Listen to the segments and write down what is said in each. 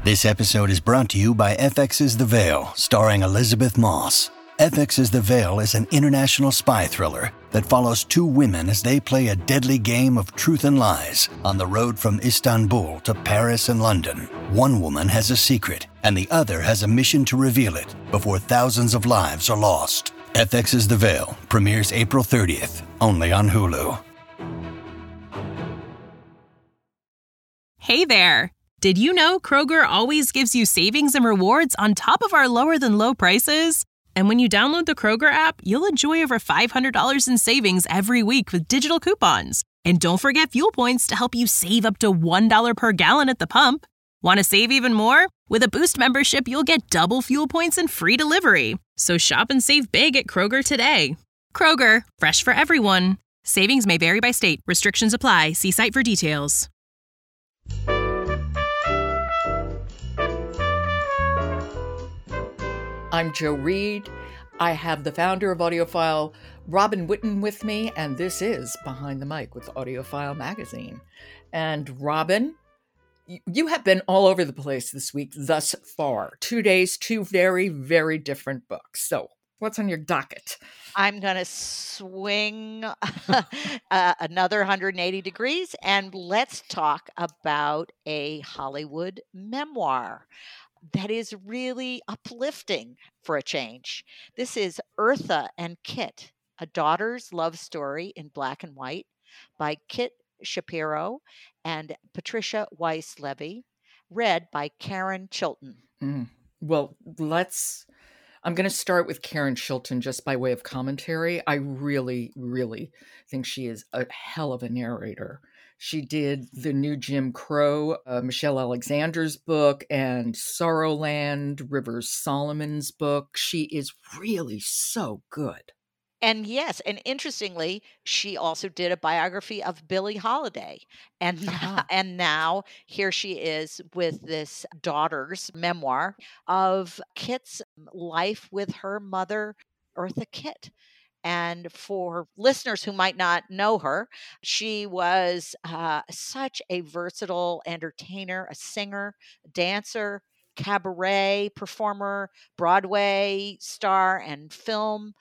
This episode is brought to you by FX's The Veil, starring Elizabeth Moss. FX's The Veil is an international spy thriller that follows two women as they play a deadly game of truth and lies on the road from Istanbul to Paris and London. One woman has a secret, and the other has a mission to reveal it before thousands of lives are lost. FX's The Veil premieres April 30th, only on Hulu. Hey there! Did you know Kroger always gives you savings and rewards on top of our lower-than-low prices? And when you download the Kroger app, you'll enjoy over $500 in savings every week with digital coupons. And don't forget fuel points to help you save up to $1 per gallon at the pump. Want to save even more? With a Boost membership, you'll get double fuel points and free delivery. So shop and save big at Kroger today. Kroger, fresh for everyone. Savings may vary by state. Restrictions apply. See site for details. I'm Jo Reed. I have the founder of AudioFile, Robin Whitten, with me, and this is Behind the Mic with AudioFile Magazine. And Robin, you have been all over the place this week thus far. 2 days, two very, very different books. So what's on your docket? I'm going to swing another 180 degrees, and let's talk about a Hollywood memoir that is really uplifting for a change. This is Eartha and Kitt, A Daughter's Love Story in Black and White by Kit Shapiro and Patricia Weiss Levy, read by Karen Chilton. Well, I'm going to start with Karen Chilton just by way of commentary. I really, really think she is a hell of a narrator. She did the new Jim Crow, Michelle Alexander's book, and Sorrowland, Rivers Solomon's book. She is really so good. And yes, and interestingly, she also did a biography of Billie Holiday. And and now here she is with this daughter's memoir of Kit's life with her mother, Eartha Kitt. And for listeners who might not know her, she was such a versatile entertainer, a singer, dancer, cabaret performer, Broadway star, and film.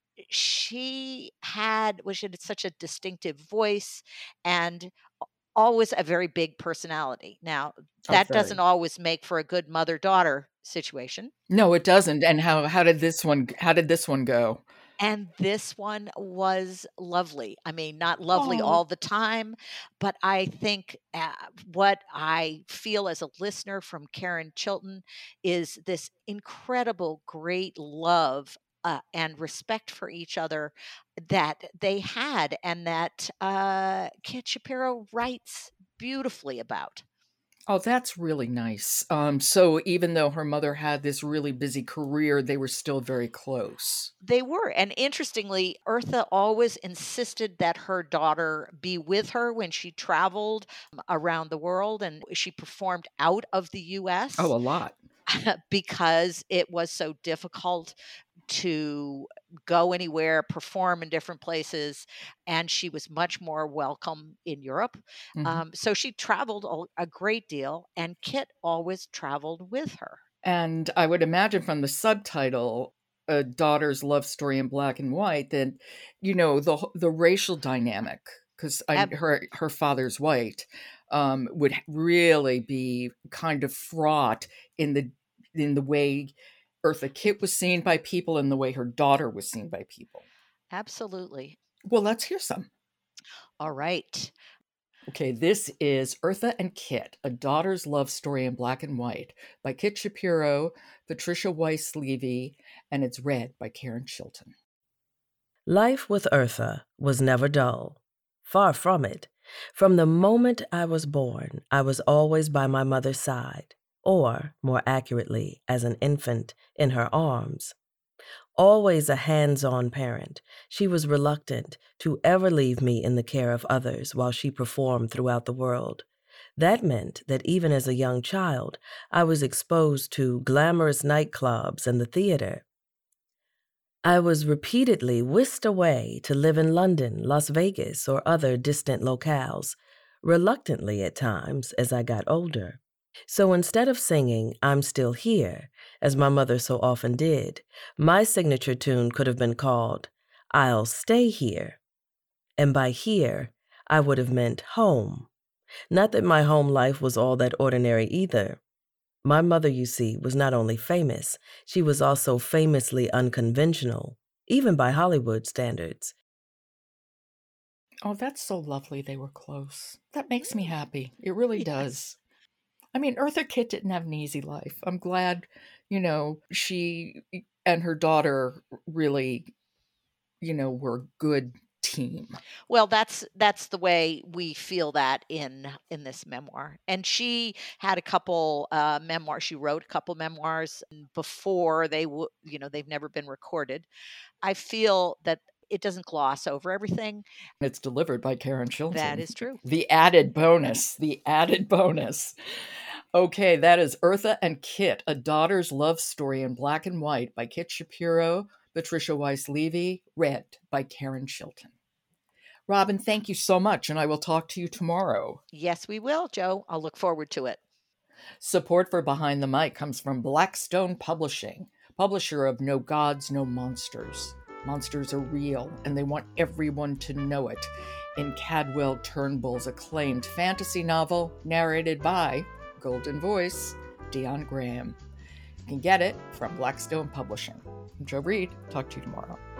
She had such a distinctive voice and always a very big personality. Now, that doesn't always make for a good mother-daughter situation. No, it doesn't. And how did this one go? And this one was lovely. I mean, not lovely all the time, but I think what I feel as a listener from Karen Chilton is this incredible, great love and respect for each other that they had, and that Kit Shapiro writes beautifully about. Oh, that's really nice. So even though her mother had this really busy career, they were still very close. They were. And interestingly, Eartha always insisted that her daughter be with her when she traveled around the world, and she performed out of the U.S. Oh, a lot. because it was so difficult to go anywhere, perform in different places, and she was much more welcome in Europe. So she traveled a great deal, and Kit always traveled with her. And I would imagine from the subtitle, A Daughter's Love Story in Black and White, that, the racial dynamic, because her father's white, would really be kind of fraught in the way Eartha Kitt was seen by people and the way her daughter was seen by people. Absolutely. Well, let's hear some. All right. Okay, this is Eartha and Kitt, A Daughter's Love Story in Black and White by Kit Shapiro, Patricia Weiss Levy, and it's read by Karen Chilton. Life with Eartha was never dull. Far from it. From the moment I was born, I was always by my mother's side, or, more accurately, as an infant, in her arms. Always a hands-on parent, she was reluctant to ever leave me in the care of others while she performed throughout the world. That meant that even as a young child, I was exposed to glamorous nightclubs and the theater. I was repeatedly whisked away to live in London, Las Vegas, or other distant locales, reluctantly at times as I got older. So instead of singing I'm Still Here, as my mother so often did, my signature tune could have been called I'll Stay Here. And by here, I would have meant home. Not that my home life was all that ordinary either. My mother, you see, was not only famous, she was also famously unconventional, even by Hollywood standards. Oh, that's so lovely they were close. That makes me happy. It really does. I mean, Eartha Kitt didn't have an easy life. I'm glad, she and her daughter really, were a good team. Well, that's the way we feel that in this memoir. And she had a couple memoirs. She wrote a couple memoirs before they've never been recorded. I feel that it doesn't gloss over everything. It's delivered by Karen Chilton. That is true. The added bonus. Okay, that is Eartha and Kit, A Daughter's Love Story in Black and White by Kit Shapiro, Patricia Weiss-Levy, read by Karen Chilton. Robin, thank you so much, and I will talk to you tomorrow. Yes, we will, Joe. I'll look forward to it. Support for Behind the Mic comes from Blackstone Publishing, publisher of No Gods, No Monsters. Monsters are real, and they want everyone to know it. In Cadwell Turnbull's acclaimed fantasy novel, narrated by Golden Voice, Dion Graham. You can get it from Blackstone Publishing. I'm Joe Reed. Talk to you tomorrow.